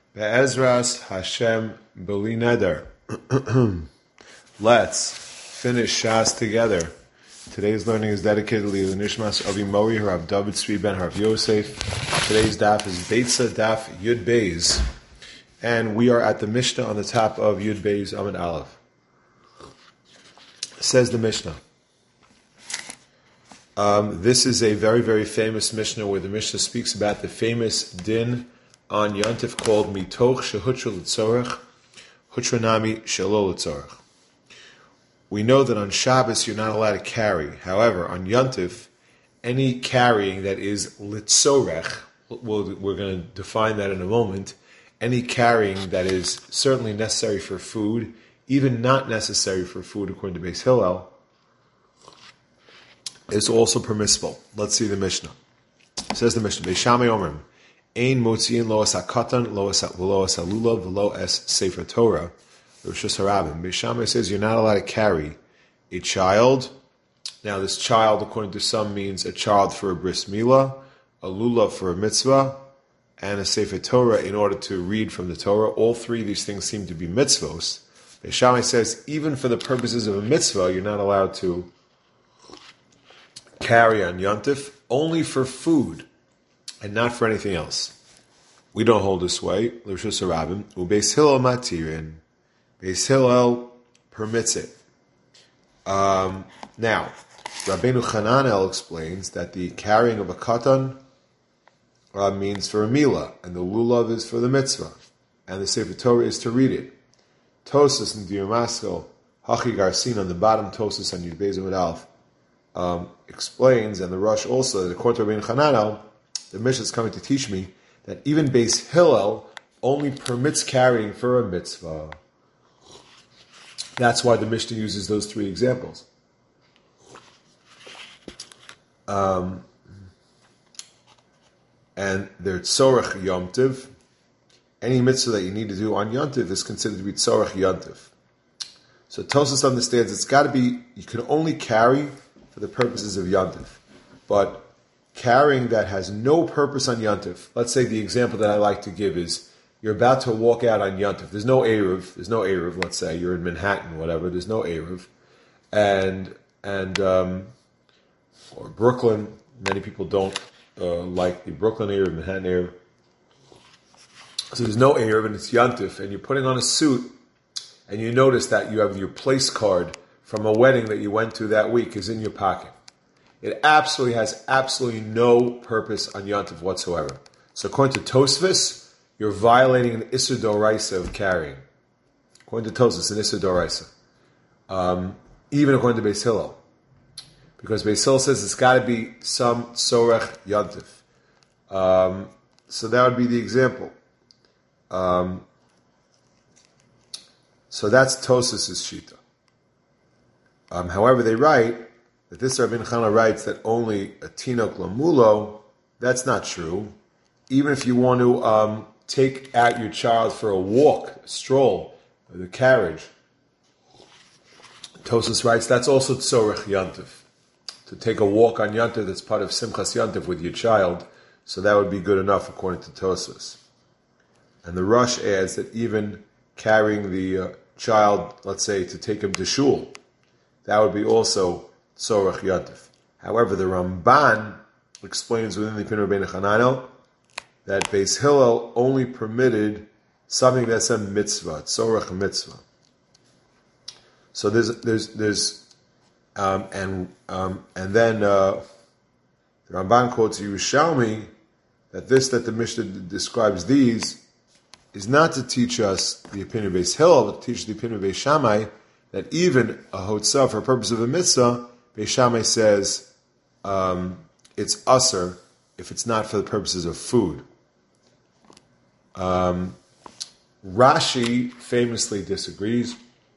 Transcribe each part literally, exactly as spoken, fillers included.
Be'ezras Hashem B'li Neder. Let's finish Shas together. Today's learning is dedicated to the Nishmas Avi Mori, Rav David Tzvi Ben Rav Yosef. Today's daf is Beitza Daf Yud Beis, and we are at the Mishnah on the top of Yud Beis Amud Aleph. Says the Mishnah. Um, this is a very, very famous Mishnah where the Mishnah speaks about the famous din on Yontif called Mitoch Shehutra L'Tzorech, Hutranami Shelo L'Tzorech. We know that on Shabbos you're not allowed to carry. However, on Yontif, any carrying that is L'Tzorech, we'll, we're going to define that in a moment, any carrying that is certainly necessary for food, even not necessary for food according to Beis Hillel, is also permissible. Let's see the Mishnah. It says the Mishnah, Beis Shammai Omrim, Ein motziin lo es hakatan, lo es lo es halulav, lo es sefer Torah. Rosh Hashanah. Beis Shammai says you're not allowed to carry a child. Now, this child, according to some, means a child for a bris milah, a lulav for a mitzvah, and a sefer Torah in order to read from the Torah. All three of these things seem to be mitzvos. Beis Shammai says even for the purposes of a mitzvah, you're not allowed to carry on Yontif, only for food and not for anything else. We don't hold this way. L'Rishus Harabim, uBeis Hillel matirin. Beis Hillel permits it. Um, now, Rabbeinu Chananel explains that the carrying of a katan uh, means for a milah, and the lulav is for the mitzvah, and the Sefer Torah is to read it. Tosas and Diamasko, Hachi Garsin on the bottom, Tosas on Yud Beis Amud Aleph, um, explains, and the Rosh also, that according to Rabbeinu Chananel, the Mishnah is coming to teach me that even Beis Hillel only permits carrying for a mitzvah. That's why the Mishnah uses those three examples. Um, and they're tzorech yomtiv. Any mitzvah that you need to do on yomtiv is considered to be tzorech yomtiv. So Tosas understands it's got to be, you can only carry for the purposes of yomtiv. But carrying that has no purpose on yontif. Let's say the example that I like to give is you're about to walk out on yontif. There's no Eruv. There's no Eruv. Let's say you're in Manhattan, whatever. There's no Eruv, and and um, or Brooklyn. Many people don't uh, like the Brooklyn Eruv, Manhattan Eruv. So there's no Eruv, and it's yontif, and you're putting on a suit, and you notice that you have your place card from a wedding that you went to that week is in your pocket. It absolutely has absolutely no purpose on Yontif whatsoever. So according to Tosfos, you're violating an Issur Doraisa of carrying. According to Tosfos, an Issur Doraisa. Um, even according to Beis Hillel. Because Beis Hillel says it's got to be some Tzorech Yontif. Um, so that would be the example. Um, so that's Tosfos' Shita. Um, however, they write that this Rabbeinu Chananel writes that only a tinok lamulo, that's not true. Even if you want to um, take out your child for a walk, a stroll, or the carriage, Tosas writes that's also tzorech yantiv. To take a walk on yantiv, that's part of simchas yantiv with your child, so that would be good enough according to Tosas. And the Rosh adds that even carrying the uh, child, let's say, to take him to shul, that would be also Tzorech Yontif. However, the Ramban explains within the opinion of Rabbeinu Chananel that Beis Hillel only permitted something that's a mitzvah, Tzorech mitzvah. So there's there's there's um, and um, and then uh, the Ramban quotes Yerushalmi that this that the Mishnah describes these is not to teach us the opinion of Beis Hillel, but to teach the opinion of Beis Shammai that even a hotzah for the purpose of a mitzvah, Beis Shammai says um, it's usher if it's not for the purposes of food. Um, Rashi famously disagrees.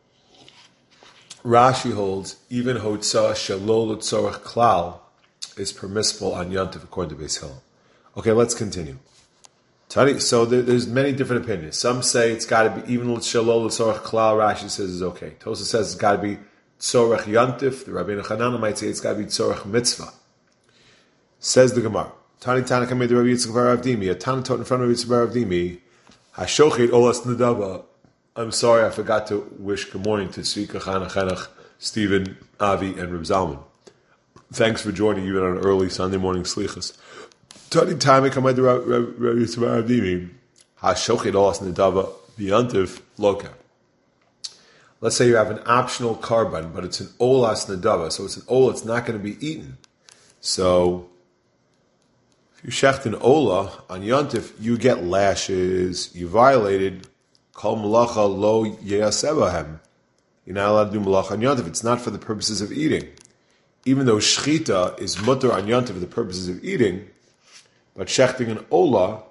Rashi holds even hotzah shalol tzorech klal is permissible on Yontif according to Beis Hillel. Okay, let's continue. So there, there's many different opinions. Some say it's got to be even shalol tzorech klal. Rashi says it's okay. Tosa says it's got to be tzorech yantif. The Rabbeinu Chananel might say it's got to be tzorech mitzvah. Says the Gemara. Tani Tana Kamei the Rabbi Yitzchak bar Avdimi. A Tana taught in front of Rabbi Yitzchak bar Avdimi. Hashochet olas nedava. I'm sorry, I forgot to wish good morning to Tzvika, Chana Chenach, Stephen, Avi, and Reb Zalman. Thanks for joining even on an early Sunday morning slichas. Tani time kamad Rabbi Yitzhak Avdimi. Hashochet olas nedava biyantiv loka. Let's say you have an optional carbon, but it's an olas nedava, so it's an ola, it's not going to be eaten. So if you shecht an ola on yontif, you get lashes. You violated kol malacha lo yeasebahem. You're not allowed to do malacha on yontif. It's not for the purposes of eating. Even though shchita is mutter on yontif for the purposes of eating, but shechting an ola,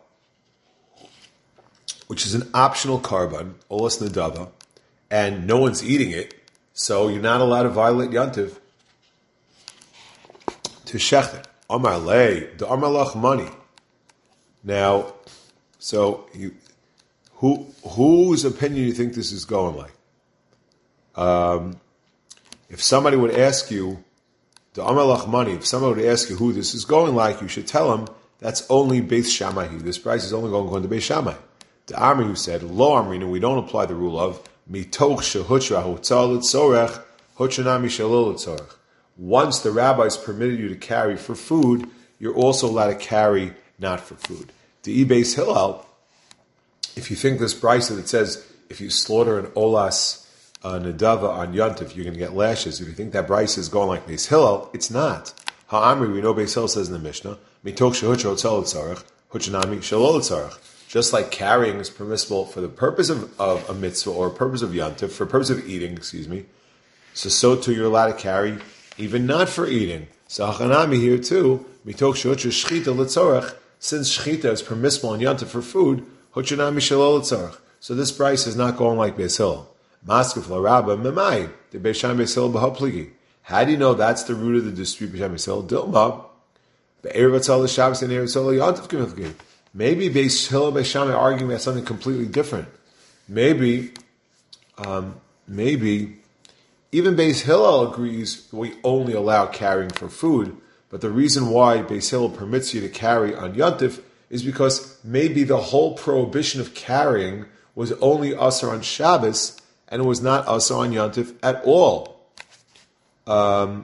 which is an optional carbon, olas nedava, and no one's eating it, so you're not allowed to violate yontif to shecht it. Amar lei, the amar lach money. Now, so you, who whose opinion do you think this is going like? Um, if somebody would ask you, the amar lach money, if somebody would ask you who this is going like, you should tell him that's only Beis Shammai. This price is only going, going to Beis Shammai. The Amri who said, Lo Amrina, we don't apply the rule of mitoch shehutra hotzal l'tzorech hutranami shalol l'tzorech. Once the rabbis permitted you to carry for food, you're also allowed to carry not for food. The Beis Hillel, if you think this brisa that says if you slaughter an olas uh, nedava on yontif, you're going to get lashes. If you think that brisa is going like Beis Hillel, it's not. Ha'amri, we know Beis Hillel says in the Mishnah, mitoch shehutra hotzal l'tzorech hutranami shalol l'tzorech. Just like carrying is permissible for the purpose of, of a mitzvah or a purpose of yontif, for a purpose of eating, excuse me, so so too you're allowed to carry even not for eating. So hachanami here too, mitoch shehutra shchita l'tzorech, since shchita is permissible in yontif for food, hutranami shalol l'tzorech. So this price is not going like Beis Hillel. Maskef l'rabba memai, the Beis Shammai Beis Hillel b'hapligi. How do you know that's the root of the dispute Beis Shammai Beis Hillel? Dilma, be'erev atzal l'shabbos and erev atzal l'yontif k'mifligi. Maybe Beis Hillel Beis Shammai are arguing about something completely different. Maybe, um, maybe, even Beis Hillel agrees we only allow carrying for food, but the reason why Beis Hillel permits you to carry on Yontif is because maybe the whole prohibition of carrying was only Asar on Shabbos, and it was not Asar on Yontif at all. Um,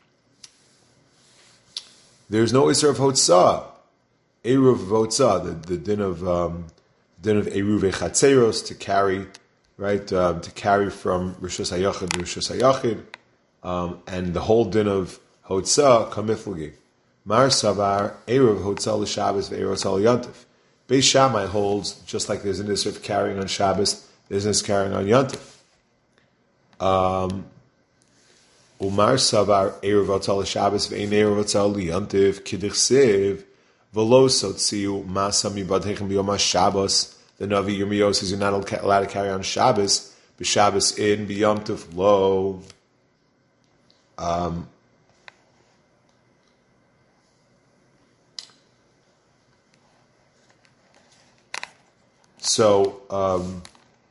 there's no Isser of Hotzah. Eruv Votza, the, the din of um, din of Eruv Echatzeros, to carry, right, um, to carry from Rishus Hayachid to Rishus Hayachid, um, and the whole din of Hotza Kamiflagi. Mar Savar Eruv Hotza l'Shabbos ve'Eruv Hotza l'Yontif. Beis Shammai holds just like there's an issue of carrying on Shabbos, there's an issue carrying on Yontif. Um, Umar Savar Eruv Hotza l'Shabbos ve'Ein Eruv Hotza l'Yontif K'dichsev. V'lo sotziu masa mibadhechem b'yom Shabbos. The Navi Yirmiyahu says you're not allowed to carry on Shabbos. B'Shabbos in b'yom tov lo. Um, so, um,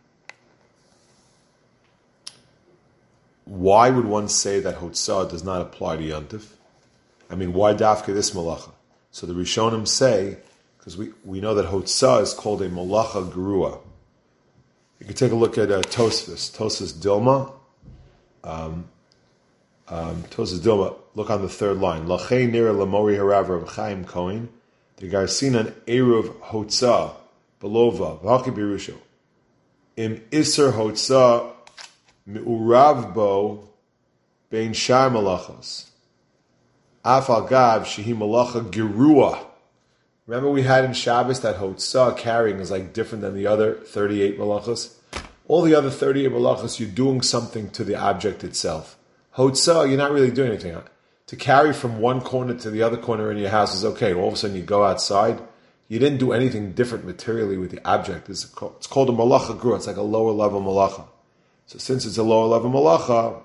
why would one say that Hotzah does not apply to Yontif? I mean, why dafka this malacha? So the Rishonim say, because we, we know that Hotzah is called a Malacha Gerua. You can take a look at uh, Tosfos, Tosfos Dilma. Um, um, Tosfos Dilma, look on the third line. Lachei nira lamori harav Rav Chaim Cohen, the Garsinan Eruv Hotzah, Belova, V'haki Birusho. Im Isser Hotzah, Mi'urav Bo, Bein Shar Malachos. Afal Gav Shehi Malacha Gerua. Remember we had in Shabbos that Hotzah carrying is like different than the other thirty-eight malachas. All the other thirty-eight malachas, you're doing something to the object itself. Hotzah, you're not really doing anything. To carry from one corner to the other corner in your house is okay. All of a sudden you go outside, you didn't do anything different materially with the object. It's called, it's called a malacha gerua. It's like a lower level malacha. So since it's a lower level malacha,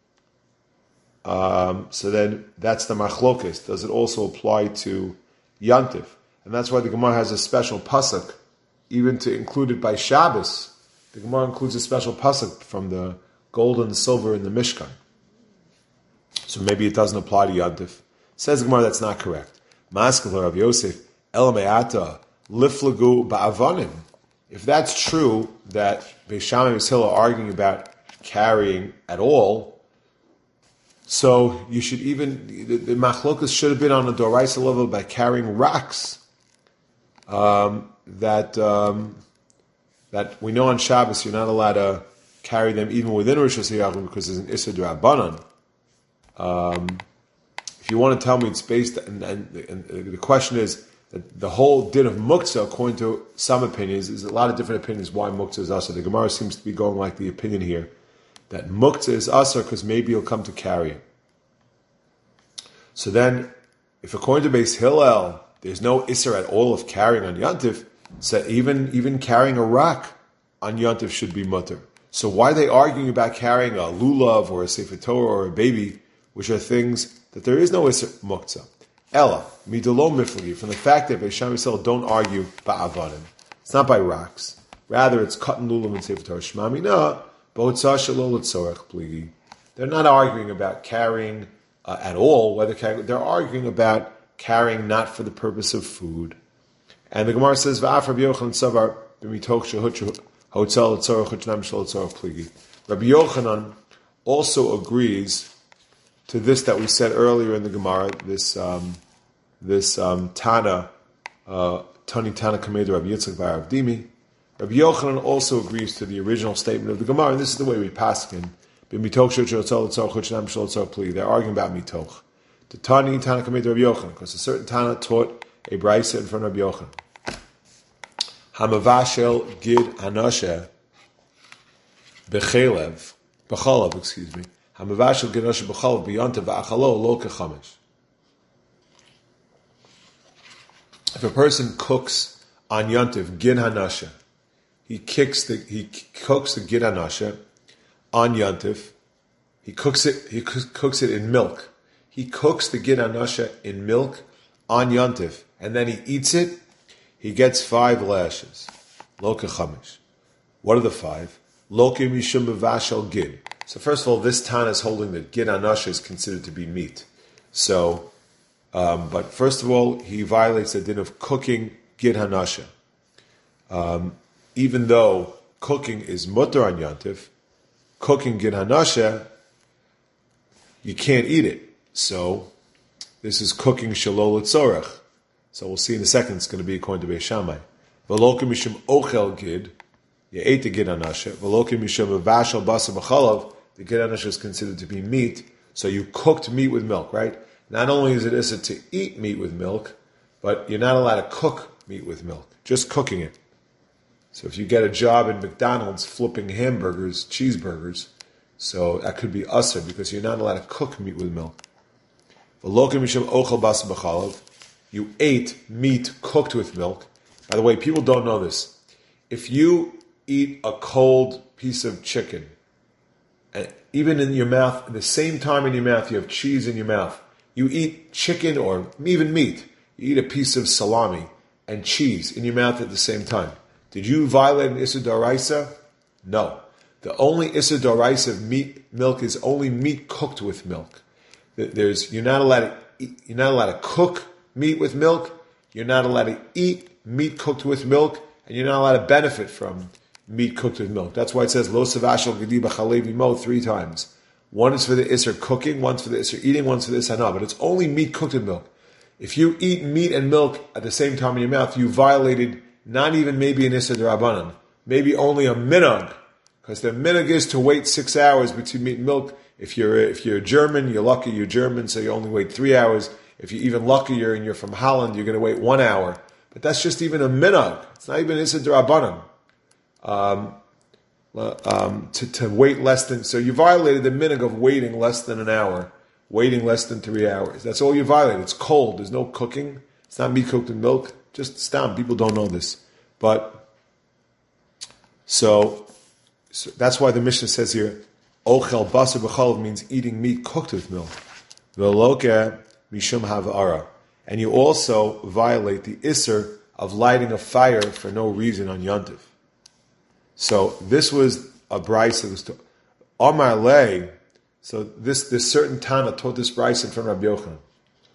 Um, so then that's the machlokes. Does it also apply to Yantif? And that's why the Gemara has a special pasuk, even to include it by Shabbos. The Gemara includes a special pasuk from the gold and silver in the Mishkan. So maybe it doesn't apply to Yantif. Says the Gemara that's not correct. Maskav Rav Yosef El Me'ata Liflagu Ba'avanim. if that's true, that Beis Shammai and Beis Hillel are arguing about carrying at all, so you should even, the, the machlokas should have been on a doraisa level by carrying rocks um, that um, that we know on Shabbos you're not allowed to carry them even within Rosh Hashanah because there's an Issa D'Rabbanan. Um, if you want to tell me it's based, and, and, and the question is that the whole din of muktzah, according to some opinions, is a lot of different opinions why muktzah is asr. The Gemara seems to be going like the opinion here that muktzah is asr because maybe you'll come to carry it. So then, if according to Beis Hillel, there's no isser at all of carrying on Yantif, so even, even carrying a rock on Yantif should be mutter. So why are they arguing about carrying a lulav or a sefer Torah or a baby, which are things that there is no isser muktzah? Ella, midolo miflagi, from the fact that Beis Shammai and Beis Hillel don't argue ba'avadim. It's not by rocks. Rather, it's cotton lulav and sefer Torah. Shmami na, bo'tzah shalol l'tzorech pligi. They're not arguing about carrying uh, at all, whether carrying, they're arguing about carrying not for the purpose of food. And the Gemara says, V'af Rabbi Yochanan savar b'mitoch shehut hotzah l'tzorech hutnam shel l'tzorech pligi. Rabbi Yochanan also agrees to this that we said earlier in the Gemara, this um, this um, Tana, uh, Tani Tana Kameda Rabbi Yitzchak V'arav Dimi. Rabbi Yochanan also agrees to the original statement of the Gemara, and this is the way we pass in. They're arguing about mitoch. The Tani Tana Kameda Rabbi Yochanan, because a certain Tana taught a brisa in front of Rabbi Yochanan. Hamavashel gid anashe bechelev, bechalav, excuse me. Hamavashel gid anashe bechalav b'yontav v'achalo lo kechamish. If a person cooks on yontav gid hanashe, he kicks the he cooks the gid hanashe on yontav. He cooks it. He cooks it in milk. He cooks the gid hanashe in milk on yontav, and then he eats it. He gets five lashes. Lo kechamish. What are the five? Lo mishum bevashel gid. So first of all, this Tana is holding that gid hanashe is considered to be meat. So, um, but first of all, he violates the din of cooking gid hanashe. Um, even though cooking is mutter on yontif, cooking gid hanashe, you can't eat it. So, this is cooking shalol tzorech. So we'll see in a second. It's going to be according to Beis Shammai. V'lokim mishum ochel gid, you ate the gid hanashe. V'lokim mishum vashel basa b'chalav, the gid hanashe is considered to be meat. So you cooked meat with milk, right? Not only is it issa to eat meat with milk, but you're not allowed to cook meat with milk. Just cooking it. So if you get a job in McDonald's flipping hamburgers, cheeseburgers, so that could be usher because you're not allowed to cook meat with milk. V'lokim mishum ochel basa b'chalav. You ate meat cooked with milk. By the way, people don't know this. If you eat a cold piece of chicken, and even in your mouth, at the same time in your mouth, you have cheese in your mouth. You eat chicken or even meat. You eat a piece of salami and cheese in your mouth at the same time. Did you violate an Issa D'Oraisa? No. The only Issa D'Oraisa of meat, milk is only meat cooked with milk. There's, you're not allowed to eat, you're not allowed to cook meat with milk, you're not allowed to eat meat cooked with milk, and you're not allowed to benefit from meat cooked with milk. That's why it says, Lo savashal gedi b'chalev mo three times. One is for the Isser cooking, one's for the Isser eating, one's for the Isser hana, but it's only meat cooked with milk. If you eat meat and milk at the same time in your mouth, you violated not even maybe an Isser D'Rabbanan, maybe only a minhag, because the minhag is to wait six hours between meat and milk. If you're, if you're German, you're lucky you're German, so you only wait three hours. If you're even luckier and you're from Holland, you're going to wait one hour. But that's just even a minhag. It's not even Issa D'Rabbanan. Um, um, to, to wait less than... So you violated the minhag of waiting less than an hour. Waiting less than three hours. That's all you violated. It's cold. There's no cooking. It's not meat cooked in milk. Just stam. People don't know this. But... So, so that's why the Mishnah says here, Ochel basar b'chalav means eating meat cooked with milk. V'loke... Mishum havara. And you also violate the Isser of lighting a fire for no reason on Yontif. So this was a brisa that was to Amar Le. So this, this certain Tana taught this brisa in front of Rabbi Yochanan.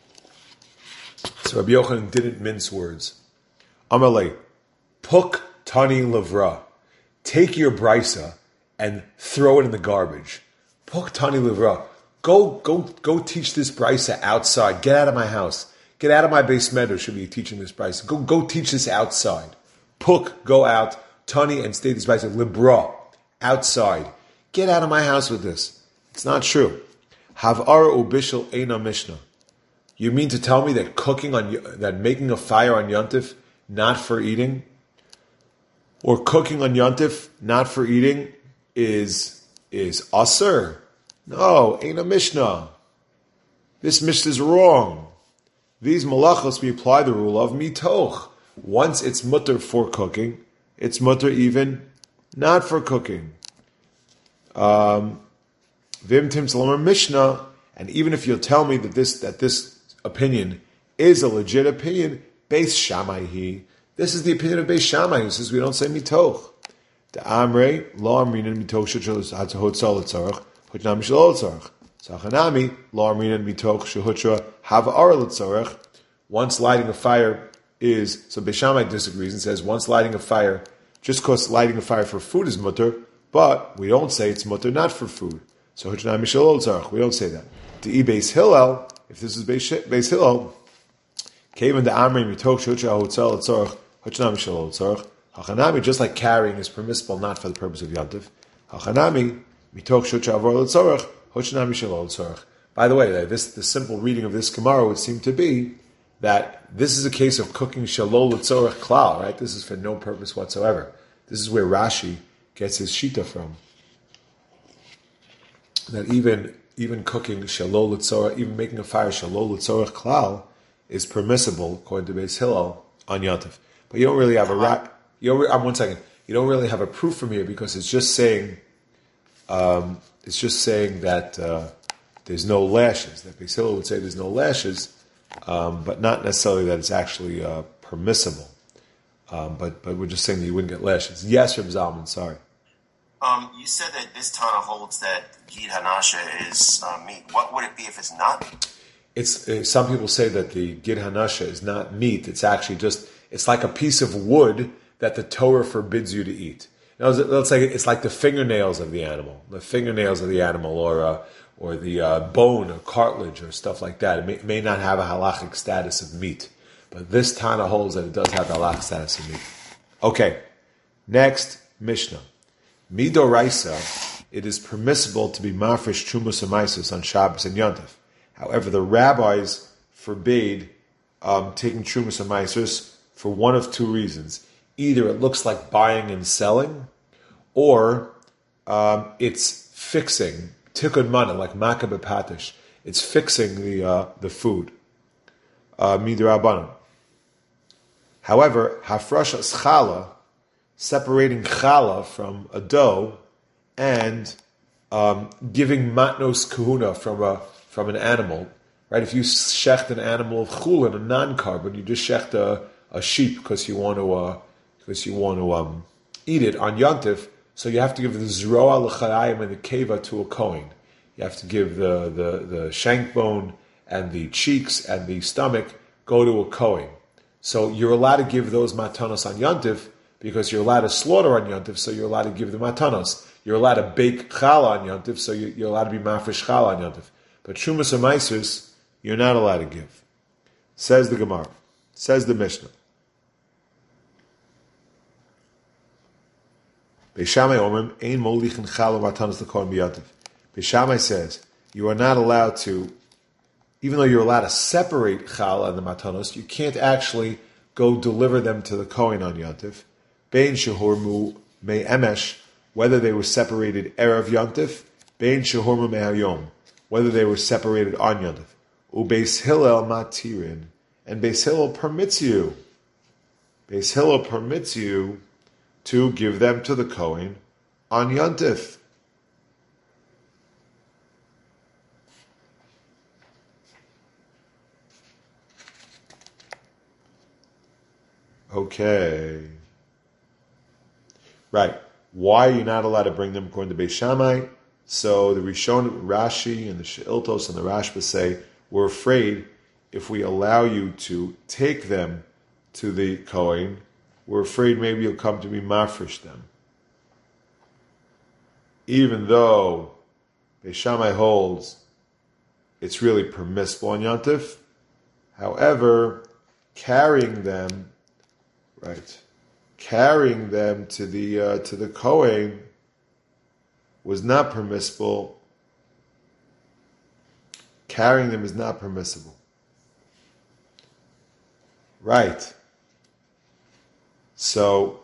So Rabbi Yochanan didn't mince words. Amar Le. Puk Tani Levra. Take your brisa and throw it in the garbage. Puk Tani Levra. Go, go, go teach this brisa outside. Get out of my house. Get out of my base meadow. Should be teaching this brisa. Go, go teach this outside. Puk, go out. Tani and state this brisa. Libra, outside. Get out of my house with this. It's not true. Havar ubishel eina mishnah. You mean to tell me that cooking on that making a fire on Yontif not for eating, or cooking on Yontif not for eating is is asur? No, ain't a mishnah. This mishnah is wrong. These malachos we apply the rule of mitoch. Once it's mutter for cooking, it's mutter even not for cooking. Um, Vim tim salamar mishnah, and even if you'll tell me that this that this opinion is a legit opinion, Beis Shammai he. This is the opinion of Beis Shammai, who says we don't say mitoch. The Amrei lo amrinan mitoch shechel hatzahotzal letzarach hutnam shelo letzarach. Sachanami lo amrinan mitoch shehutra have ara letzarach. Once lighting a fire is so Beis Shammai disagrees and says once lighting a fire, just because lighting a fire for food is mutter, but we don't say it's mutter not for food. So hutnam shelo letzarach. We don't say that. The Beis Hillel. If this is Beis, Beis Hillel, Kaven the Amri mitoch shehutra hotzal letzarach hutnam shelo letzarach. Hachanami, just like carrying is permissible not for the purpose of Yantiv. Hachanami, mitoch shutra avor l'tzorach, hochanami shelo l'tzorach. By the way, this the simple reading of this Gemara would seem to be that this is a case of cooking shelo l'tzorach klal, right? This is for no purpose whatsoever. This is where Rashi gets his shita from. That even even cooking shelo l'tzorach, even making a fire shelo l'tzorach klal is permissible according to Beis Hillel on Yantiv. But you don't really have a ra- You don't, um, one second. You don't really have a proof from here because it's just saying, um, it's just saying that uh, there's no lashes. That Beis Hillel would say there's no lashes, um, but not necessarily that it's actually uh, permissible. Um, but but we're just saying that you wouldn't get lashes. Yes, Reb Zalman. Sorry. Um, you said that this Tana holds that Gid Hanasha is uh, meat. What would it be if it's not meat? It's uh, some people say that the Gid Hanasha is not meat. It's actually just it's like a piece of wood that the Torah forbids you to eat. Now, let's say it's like the fingernails of the animal, the fingernails of the animal, or uh, or the uh, bone or cartilage or stuff like that. It may, may not have a halachic status of meat, but this Tana holds that it does have a halachic status of meat. Okay, next Mishnah. Midoraisa, it is permissible to be mafresh trumas and maisus on Shabbos and Yontif. However, the rabbis forbade um, taking trumas and maisus for one of two reasons. Either it looks like buying and selling, or um, it's fixing tikkun mana, like makabeh patish. It's fixing the uh, the food. Midrabanan. However, hafrashas challah, separating challah from a dough, and um, giving matnos kahuna from a from an animal. Right? If you shecht an animal of chulin, a non-carbon, you just shecht a, a sheep because you want to. Uh, because you want to um, eat it on Yontif, so you have to give the zroa l'chayim and the keva to a kohen. You have to give the, the, the shank bone and the cheeks and the stomach go to a kohen. So you're allowed to give those matanos on Yontif because you're allowed to slaughter on Yontif, so you're allowed to give the matanos. You're allowed to bake challah on Yontif, so you're allowed to be mafresh challah on Yontif. But shumas and maisus, you're not allowed to give. Says the Gemara. Says the Mishnah. Beis Shammai omrim ein molichin challah matanos l'kohen b'yontif. Beis Shammai says you are not allowed to, even though you're allowed to separate challah and the matanos, you can't actually go deliver them to the kohen on yontif. Bein shehormu me emesh, whether they were separated erev yontif. Bein shehormu me hayom, whether they were separated on yontif. Ubeis Hillel matirin, and Beis Hillel permits you. Beis Hillel permits you to give them to the Kohen on Yontif. Okay. Right. Why are you not allowed to bring them according to Beis Shammai? So the Rishon, Rashi, and the She'iltos and the Rashba say, we're afraid if we allow you to take them to the Kohen, we're afraid maybe you'll come to be mafresh them. Even though Beis Shammai holds it's really permissible on Yontif, however, carrying them, right, carrying them to the uh, to the Kohen was not permissible. Carrying them is not permissible. Right. So,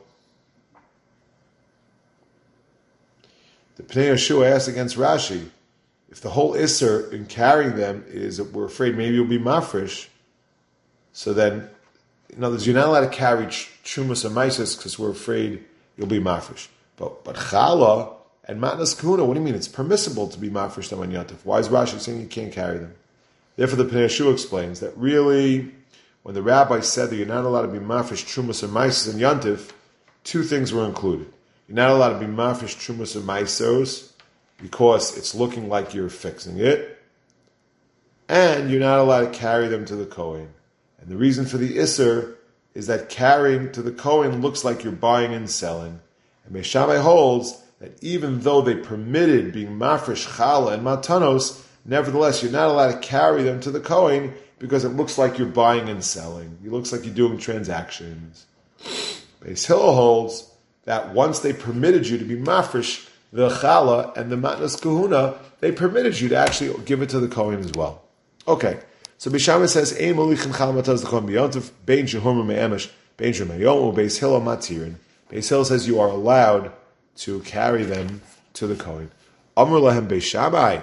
the Pnei Yeshua asks against Rashi, if the whole Isser in carrying them is that we're afraid maybe you'll be mafresh, so then, in other words, you're not allowed to carry Trumas or Maisis because we're afraid you'll be mafresh. But but Chala and Matnas Kahuna, what do you mean? It's permissible to be mafresh them on Yontif. Why is Rashi saying you can't carry them? Therefore, the Pnei Yeshua explains that really, when the rabbi said that you're not allowed to be mafresh Trumas or Maisis in Yontif, two things were included. You're not allowed to be mafresh Trumas or Maisos because it's looking like you're fixing it, and you're not allowed to carry them to the Kohen. And the reason for the Isser is that carrying to the Kohen looks like you're buying and selling. And Beis Shammai holds that even though they permitted being mafresh challah and matanos, nevertheless you're not allowed to carry them to the Kohen because it looks like you're buying and selling. It looks like you're doing transactions. Beis Hillel holds that once they permitted you to be mafresh the challah and the matnas kahuna, they permitted you to actually give it to the Kohen as well. Okay. So Beis Shammai says, "Ein molichin chal mataz l'kohen b'yontif bein shehorma me'emesh bein shemayom u'beis hillel matirin." Beis Hillel says you are allowed to carry them to the Kohen. Amr lahem Beis Shammai,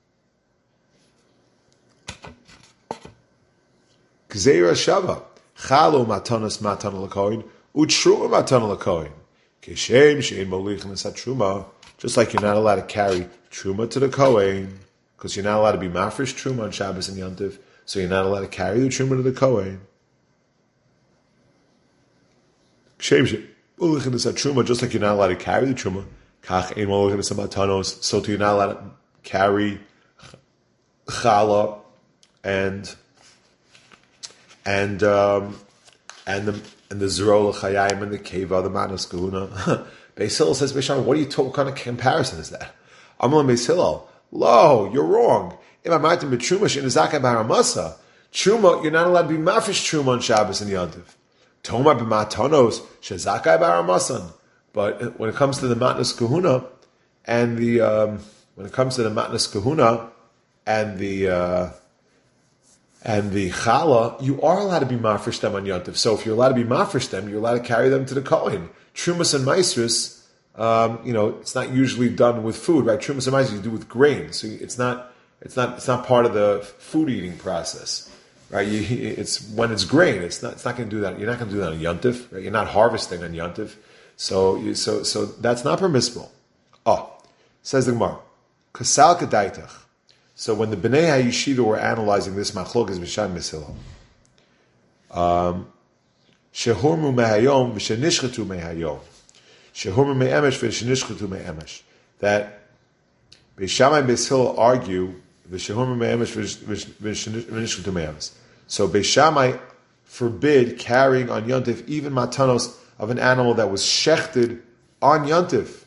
Gzeira shava chalo matanas matana l'kohen u'truma matana l'kohen keshem she'ein molichin esat truma. Just like you're not allowed to carry truma to the Kohen because you're not allowed to be mafresh truma on Shabbos and Yontif. So you're not allowed to carry the truma to the Kohen. Truma, just like you're not allowed to carry the truma. So too you're not allowed to carry challah and and um, and the and the zrola chayim and the keva, the matnas kahuna. Beis Hillel says, Beis Shammai, what are you talking? What kind of comparison is that? Amar Beis Hillel, lo, you're wrong. Truma, you're not allowed to be mafresh truma on Shabbos and Yontif. Tomar b'matanos shezakai baramasan. But when it comes to the matnas kahuna and the um, when it comes to the matnas kahuna and the uh, and the challah, you are allowed to be mafresh them on Yontif. So if you're allowed to be mafresh them, you're allowed to carry them to the Kohen. Trumas and maestris, um, you know, it's not usually done with food, right? Trumas and maestris you do with grain, so it's not. It's not. It's not part of the food eating process, right? You, it's when it's grain. It's not. It's not going to do that. You're not going to do that on Yontif. Right? You're not harvesting on Yontif, so you, so so that's not permissible. Oh, says the Gemara, Kasal Kedaitach. So when the Bnei HaYeshiva were analyzing this machlokes b'shan Beis Hillel, shehormu mehayom v'shenishchatu mehayom, shehormu me'emesh v'shenishchatu me'emesh. That Beis Shammai and Beis Hillel argue. So Beis Shammai forbid carrying on Yontif even matanos of an animal that was shechted on Yontif.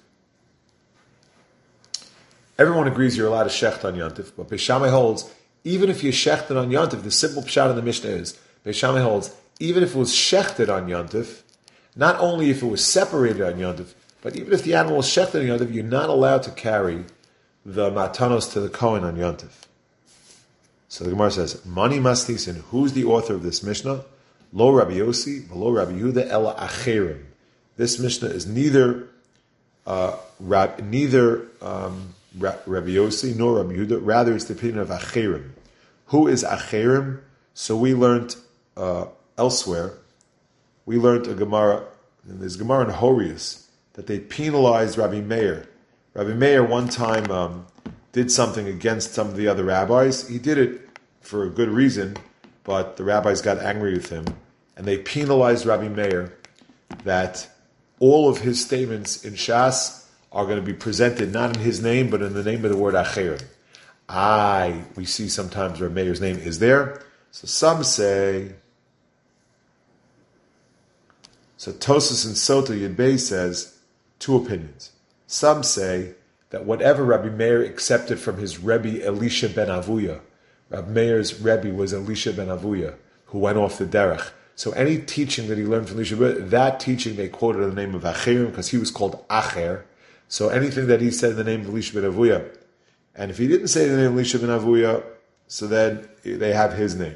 Everyone agrees you're allowed to shecht on Yontif, but Beis Shammai holds even if you shechted on Yontif, the simple pshat in the Mishnah is Beis Shammai holds even if it was shechted on Yontif, not only if it was separated on Yontif, but even if the animal was shechted on Yontif, you're not allowed to carry the matanos to the Kohen on Yontif. So the Gemara says, Mani Mastisin, who's the author of this Mishnah? Lo Rabbi Yossi, lo Rabbi Yehuda, ela acherim. This Mishnah is neither uh, rab, neither um, Rabbi Yossi nor Rabbi Yehuda, rather it's the opinion of acherim. Who is acherim? So we learned uh, elsewhere, we learned a Gemara, and there's Gemara in Horius, that they penalized Rabbi Meir. Rabbi Meir one time um, did something against some of the other rabbis. He did it for a good reason, but the rabbis got angry with him, and they penalized Rabbi Meir that all of his statements in Shas are going to be presented not in his name, but in the name of the word Acher. I, we see sometimes Rabbi Meir's name is there. So some say, So Tosas and Sota Yud Bey says two opinions. Some say that whatever Rabbi Meir accepted from his Rebbe Elisha ben Avuya, Rabbi Meir's Rebbe was Elisha ben Avuya, who went off the derech. So any teaching that he learned from Elisha, that teaching they quoted the name of Acherim because he was called Acher. So anything that he said in the name of Elisha ben Avuya, and if he didn't say the name of Elisha ben Avuya, so then they have his name.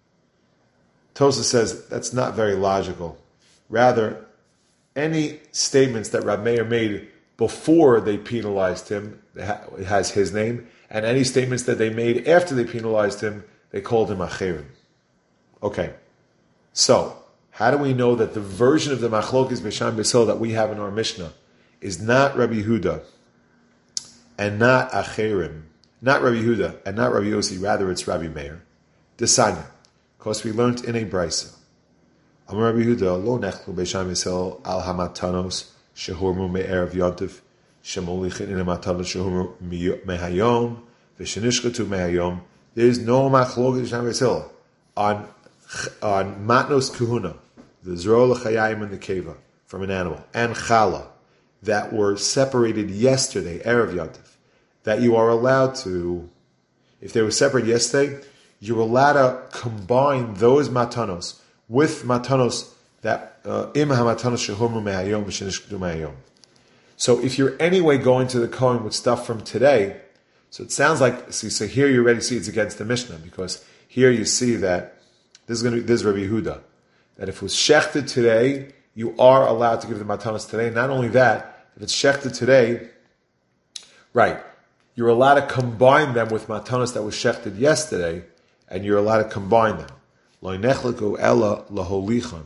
Tosa says that's not very logical. Rather, any statements that Rabbi Meir made before they penalized him, it has his name, and any statements that they made after they penalized him, they called him Acherim. Okay, so how do we know that the version of the Machlokes B'Sham B'Sil that we have in our Mishnah is not Rabbi Yehuda and not Acherim, not Rabbi Yehuda and not Rabbi Yossi, rather it's Rabbi Meir? Desanya, because we learned in a brisa. Amar Rabbi Yehuda lo nechlu B'Sham B'Sil al hamatanos shehormu me'erev yontif shemolichin in a matanos shehormu mehayom v'shenishkatu mehayom. There is no Machlokes B'Sham B'Sil on on matnos kuhuna, the zrola chayayim and the keva from an animal, and chala, that were separated yesterday, erev yontif, that you are allowed to, if they were separated yesterday, you're allowed to combine those matanos with matanos that im hamatanos shehormu mehayom v'shenishkatu mehayom. So if you're anyway going to the Kohen with stuff from today, so it sounds like, see, so here you already see it's against the Mishnah, because here you see that This is going to be, this is Rabbi Yehuda, that if it was shechted today, you are allowed to give the matanos today. Not only that, if it's shechted today, right, you're allowed to combine them with matanos that was shechted yesterday, and you're allowed to combine them. Lo nechleku ela laholichon.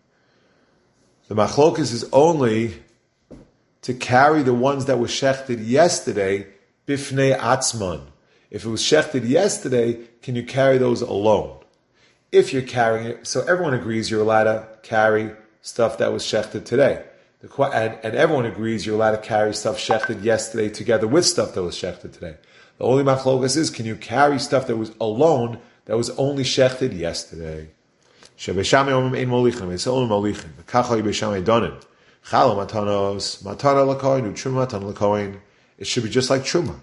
The machlokas is only to carry the ones that were shechted yesterday, bifnei atzman. If it was shechted yesterday, can you carry those alone? If you're carrying it, so everyone agrees you're allowed to carry stuff that was shechted today. The, and, and everyone agrees you're allowed to carry stuff shechted yesterday together with stuff that was shechted today. The only machlokas is, can you carry stuff that was alone, that was only shechted yesterday? It should be just like truma.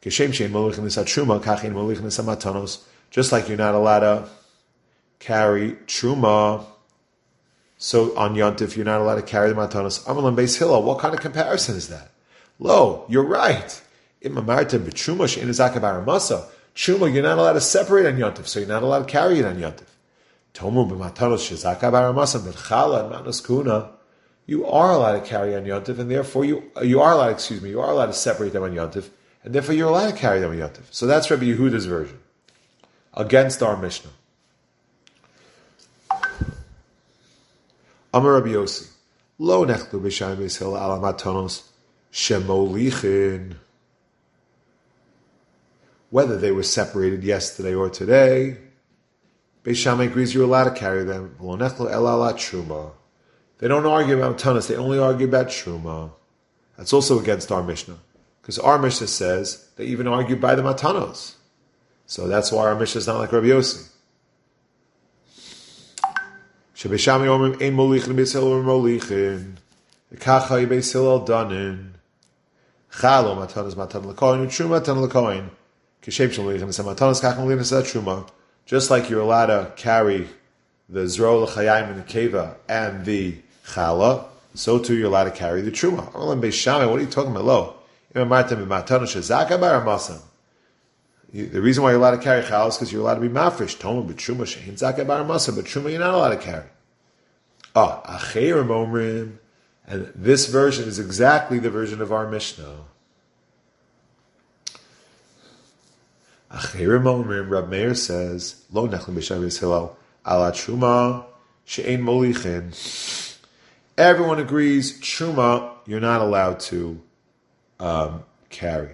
Just like you're not allowed to carry truma, so on Yontif you're not allowed to carry the matanos. Amalan Beis Hillel, what kind of comparison is that? Lo, you're right. Imamarta b'truma she'in zakabar masa. Truma, you're not allowed to separate on Yontif, so you're not allowed to carry it on Yontif. Tomu b'matanos she'zakabar masa b'chala and matnos kuna. You are allowed to carry on Yontif, and therefore you you are allowed. Excuse me, you are allowed to separate them on Yontif, and therefore you're allowed to carry them on Yontif. So that's Rabbi Yehuda's version against our Mishnah. Amar Rabbi Yossi, lo nechlu b'sham Beis Hillel al matanos shemolichin. Whether they were separated yesterday or today, Beis Shammai agrees you're allowed to carry them. Lo nechlu el ala truma. They don't argue about matanos; they only argue about truma. That's also against our Mishnah, because our Mishnah says they even argue by the matanos. So that's why our Mishnah is not like Rabbi Yossi. Shebeshami omrim ein molichin Beis Hillel or molichin. The kachai Beis Hillel danin. Chalo matanos matan lekoin u'truma matan lekoin. Kishem sholichin is matanos kach molichin is truma. Just like you're allowed to carry the zrol l'chayim and the keva and the chala, so too you're allowed to carry the truma. Amalan Beis Shammai, what are you talking about? Lo, imamartem b'matanos shezaka bar masam. The reason why you're allowed to carry chala is because you're allowed to be mafresh. Toma b'truma she'in zakeh bar masa, but truma you're not allowed to carry. Ah, acherim omrim, and this version is exactly the version of our Mishnah. Acherim omrim, Rab Meir says, lo nechlim b'sham Beis Hillel ala truma she'in molichin. Everyone agrees truma you're not allowed to um, carry.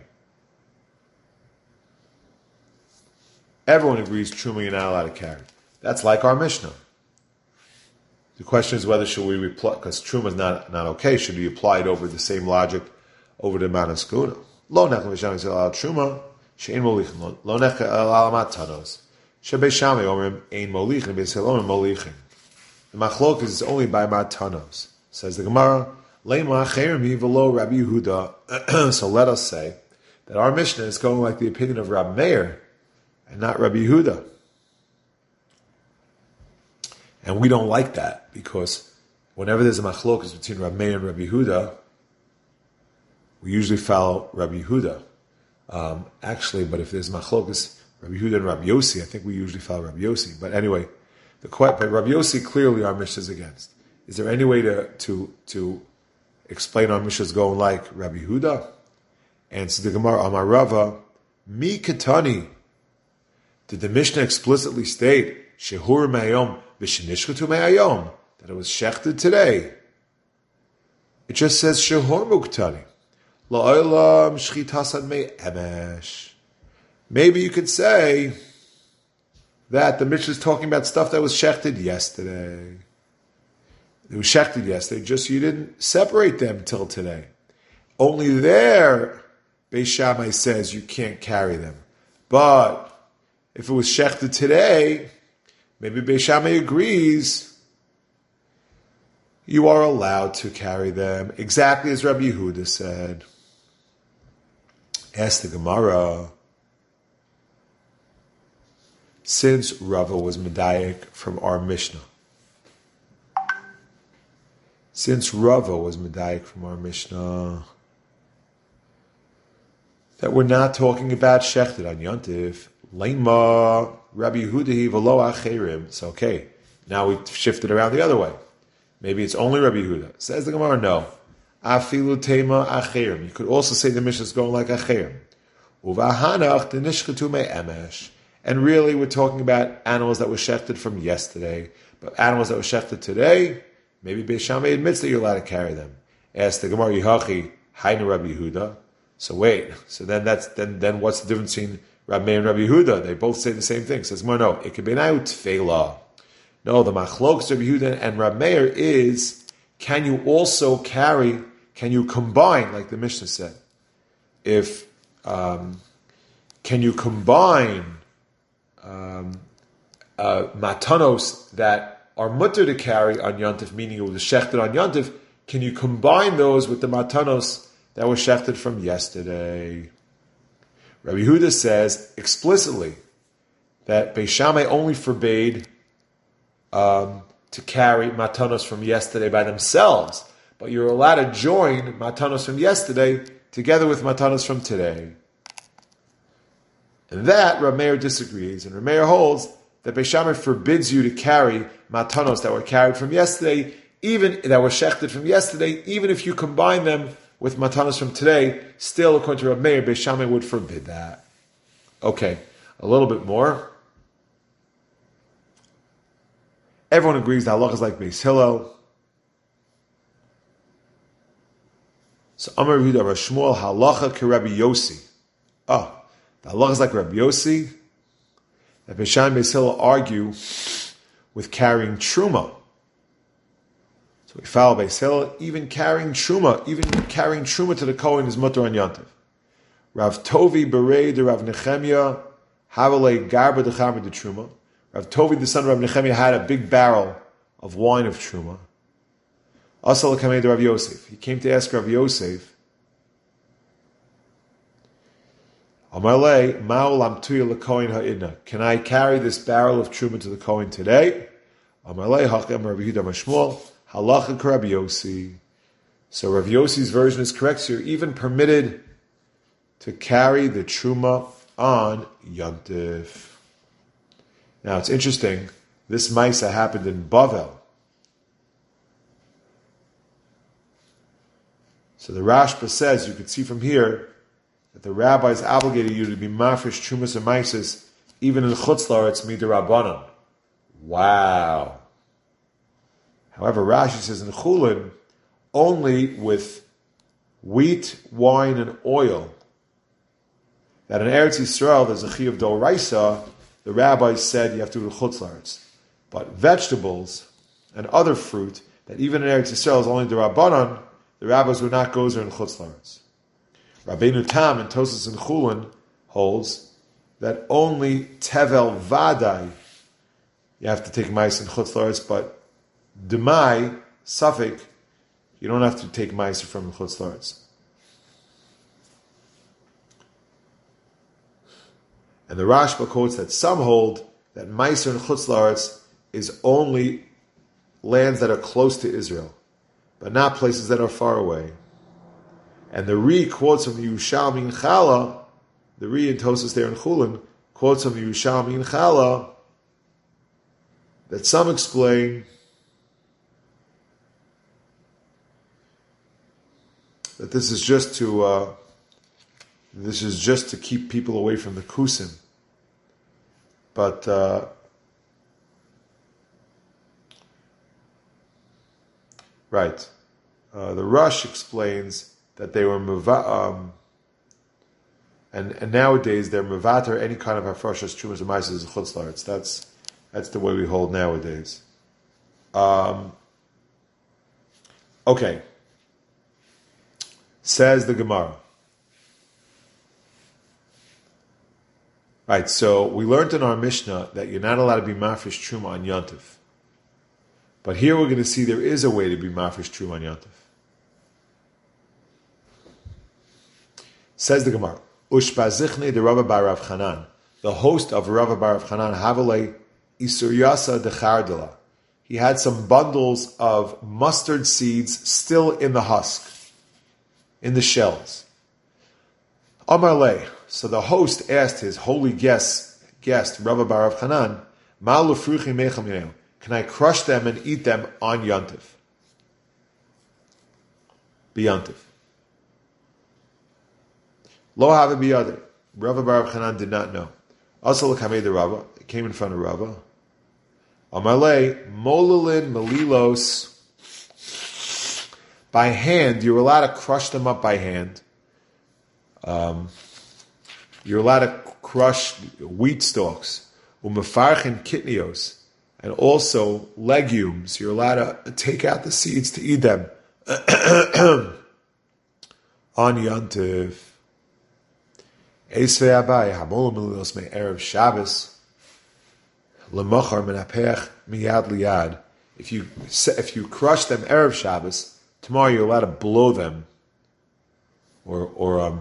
Everyone agrees truma you're not allowed to carry. That's like our Mishnah. The question is whether should we reply, because truma is not, not okay, should we apply it over the same logic over the manas kuna? Lo nechel b'sham Beis Hillel al truma she'ein molichin. Lo nechel al matanos she'Beis Shammai omrim ein molichin Beis Hillel omrim molichin. The machlokes is only by matanos. Says the Gemara, Leima chermi v'lo Rabbi Yehuda. So let us say that our Mishnah is going like the opinion of Rabbi Meir and not Rabbi Yehuda. And we don't like that because whenever there's a machlokes between Rabbi Meir and Rabbi Yehuda, we usually follow Rabbi Yehuda. Um, actually, but if there's machlokes Rabbi Yehuda and Rabbi Yossi, I think we usually follow Rabbi Yossi. But anyway, the but Rabbi Yossi clearly our Mishnah is against. Is there any way to to to explain our Mishnah is going like Rabbi Yehuda? And so the Gemara Amar Rava, Mi Katani. Did the Mishnah explicitly state Shehur Me'ayom v'Shenishchatu Me'ayom, that it was shechted today? It just says Shehur Muktani. La'olam Shchitasad Me'emesh. Maybe you could say that the Mishnah is talking about stuff that was shechted yesterday. It was shechted yesterday, just you didn't separate them till today. Only there, Beis Shammai says you can't carry them. But if it was shechted today, maybe Beis Shammai agrees you are allowed to carry them, exactly as Rabbi Yehuda said. Ask the Gemara, since Rava was medayik from our Mishnah, since Rava was medayik from our Mishnah, that we're not talking about shechted on Yontif, Leima Rabbi Yehuda v'lo acherim. It's okay. Now we shifted around the other way. Maybe it's only Rabbi Yehuda. Says the Gemara, no. Afilu tema acherim. You could also say the Mishnah is going like acherim. Uvahanach denishchatu me'emesh. And really, we're talking about animals that were shechted from yesterday. But animals that were shechted today, maybe Beis Shammai admits that you're allowed to carry them. Ask the Gemara, Yihachi, Hainu Rabbi Yehuda. So wait, so then that's then then what's the difference between Rabbi Meir and Rabbi Yehuda? They both say the same thing. Says Gemara, no, it could be now tefela. No, the machlokes Rabbi Yehuda and Rabbi Meir is, can you also carry, can you combine, like the Mishnah said, if, um, can you combine um, uh, matanos that are mutter to carry on Yontif, meaning it was shechted on Yontif, can you combine those with the matanos that were shechted from yesterday? Rabbi Yehuda says explicitly that Beis Shammai only forbade um, to carry matanos from yesterday by themselves, but you're allowed to join matanos from yesterday together with matanos from today. And that Rav Meir disagrees, and Rav Meir holds that Beis Shammai forbids you to carry matanos that were carried from yesterday, even that were shechted from yesterday, even if you combine them with matanos from today. Still, according to Rav Meir, Beis Shammai would forbid that. Okay, a little bit more. Everyone agrees that halacha is like Beis Hillel. So Amar Yehuda Bar Shmuel halacha keRabbi Yossi. Oh, the halacha is like Rabbi Yossi. That Beis Shammai and Beis Hillel argue with carrying truma. So we follow Beis Hillel, even carrying truma, even carrying truma to the Kohen is mutter on Yontif. Rav Tovi berei de Rav Nechemia havalei garba de chamer de truma. Rav Tovi, the son of Rav Nechemia, had a big barrel of wine of truma. Asal kamei de Rav Yosef. He came to ask Rav Yosef, Amalei ma'olam tuya lekohen ha'idna. Can I carry this barrel of truma to the Kohen today? Amalei hachem Rav Yehuda Mashmuel halacha k'Rav Yossi. So Rav Yossi's version is correct. So you're even permitted to carry the truma on Yontif. Now it's interesting. This Maisa happened in Bavel. So the Rashba says, you could see from here, that the rabbis obligated you to be mafresh trumas and maises even in Chutz La'aretz midirabanan. Wow. However, Rashi says in Chulin, only with wheat, wine, and oil, that in Eretz Yisrael there's a chi of Doraisa, the rabbis said you have to do Chutz La'aretz. But vegetables and other fruit, that even in Eretz Yisrael is only Dirabanan, the rabbis would not go there in Chutz La'aretz. Rabbeinu Tam and Tosas and Chulin holds that only Tevel Vadai you have to take mice in Chutz La'aretz, but Demai, Suffolk, you don't have to take Meiser from Chutz La'aretz. And the Rashba quotes that some hold that Meiser and Chutz La'aretz is only lands that are close to Israel, but not places that are far away. And the Ri quotes from Yerushalmi Chala, the Ri in Tosas there in Chulin, quotes from Yerushalmi Chala, that some explain that this is just to uh, this is just to keep people away from the Kusim. But uh, right, uh, the Rush explains that they were meva, um, and and nowadays they're mevater any kind of hafrashas trumas and ma'ases is chutz la'aretz. That's that's the way we hold nowadays. Um, okay. Says the Gemara. Right, so we learned in our Mishnah that you're not allowed to be mafresh truma on Yontif. But here we're going to see there is a way to be mafresh truma on Yontif. Says the Gemara, Ushbazichne de Rava bar Rav Chanan, the host of Rava bar Rav Chanan, Havale Isuryasa de Chardala. He had some bundles of mustard seeds still in the husk, in the shells. Amar Le, so the host asked his holy guest, guest Rava bar Rav Chanan, Ma lefruchi mecham yineu, can I crush them and eat them on Yontif? B'Yontif. Lo have biyadeh. Rava bar Rav Chanan did not know. Also l'kamei the Rava, it came in front of Rava. Amar Le, molilin melilos. By hand, you're allowed to crush them up by hand. Um, you're allowed to crush wheat stalks, umefarchen kitnios, and also legumes. You're allowed to take out the seeds to eat them on Yontif. Esvei abai hamol mililos me erev Shabbos lemachar menapech miyad liyad. If you if you crush them erev Shabbos, tomorrow you're allowed to blow them, or or um,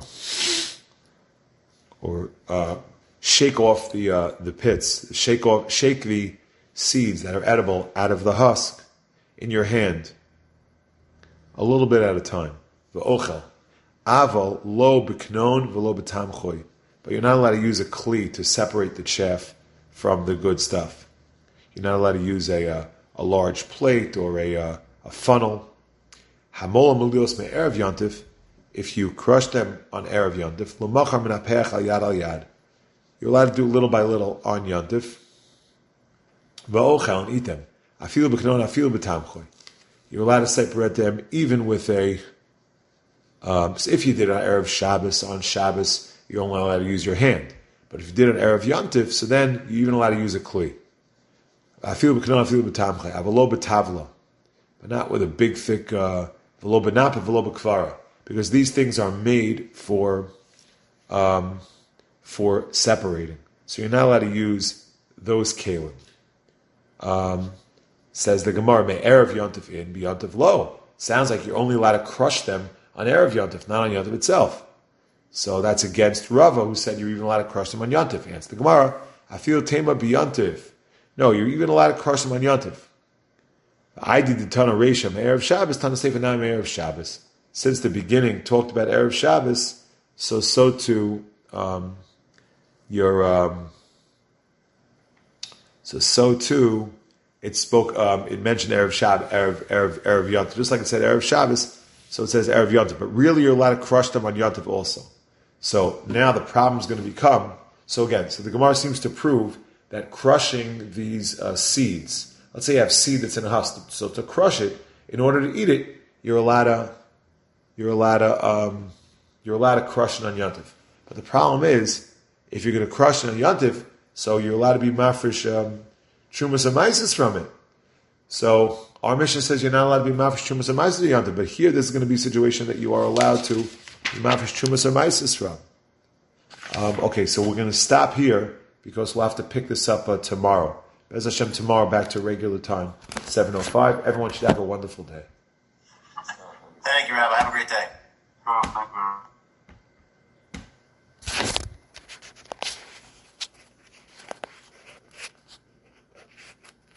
or uh, shake off the uh, the pits, shake off, shake the seeds that are edible out of the husk in your hand, a little bit at a time. V'ochel aval lo b'knon v'lo b'tam choy, but you're not allowed to use a kli to separate the chaff from the good stuff. You're not allowed to use a uh, a large plate or a uh, a funnel. Hamola milios me erev Yontif. If you crush them on erev Yontif, l'machar menapech al yad al yad, you're allowed to do little by little on Yontif. V'ochel, and eat them. Afilu b'knon, afilu b'tam choy. You're allowed to separate them even with a. Um, so if you did on erev Shabbos, on Shabbos, you're only allowed to use your hand. But if you did on erev Yontif, so then you're even allowed to use a kli. Afilu b'knon, afilu b'tam choy. Avalo b'tavla, but not with a big thick. Uh, V'lo b'napa, v'lo b'kvara, because these things are made for um, for separating. So you're not allowed to use those kalim. Um, says the Gemara, may erev Yontif in, be Yontif lo. Sounds like you're only allowed to crush them on erev Yontif, not on Yontif itself. So that's against Rava, who said you're even allowed to crush them on Yontif. Answer the Gemara, I feel tema b'Yontif. No, you're even allowed to crush them on Yontif. I did the Tana Reisha, Erev Shabbos, Tana Sefer now Erev Shabbos. Since the beginning, talked about Erev Shabbos, so so too um, your um, so so too it spoke. Um, it mentioned Erev Shabbos, Erev Erev Erev Yontif, just like it said Erev Shabbos. So it says Erev Yontif, but really you're allowed to crush them on Yontif also. So now the problem is going to become. So again, so the Gemara seems to prove that crushing these uh, seeds. Let's say you have seed that's in a husk, so to crush it, in order to eat it, you're allowed to, you're allowed to, um, you're allowed to crush it on Yontif. But the problem is, if you're going to crush it on Yontif, so you're allowed to be mafresh um, trumas and maisis from it. So our Mishnah says you're not allowed to be mafresh trumas and maisis on Yontif, but here this is going to be a situation that you are allowed to be mafresh trumas and maisis from. Um, okay, so we're going to stop here because we'll have to pick this up uh, tomorrow. Bez Hashem, tomorrow back to regular time, seven oh five. Everyone should have a wonderful day. Thank you, Rabbi. Have a great day. Oh, thank you.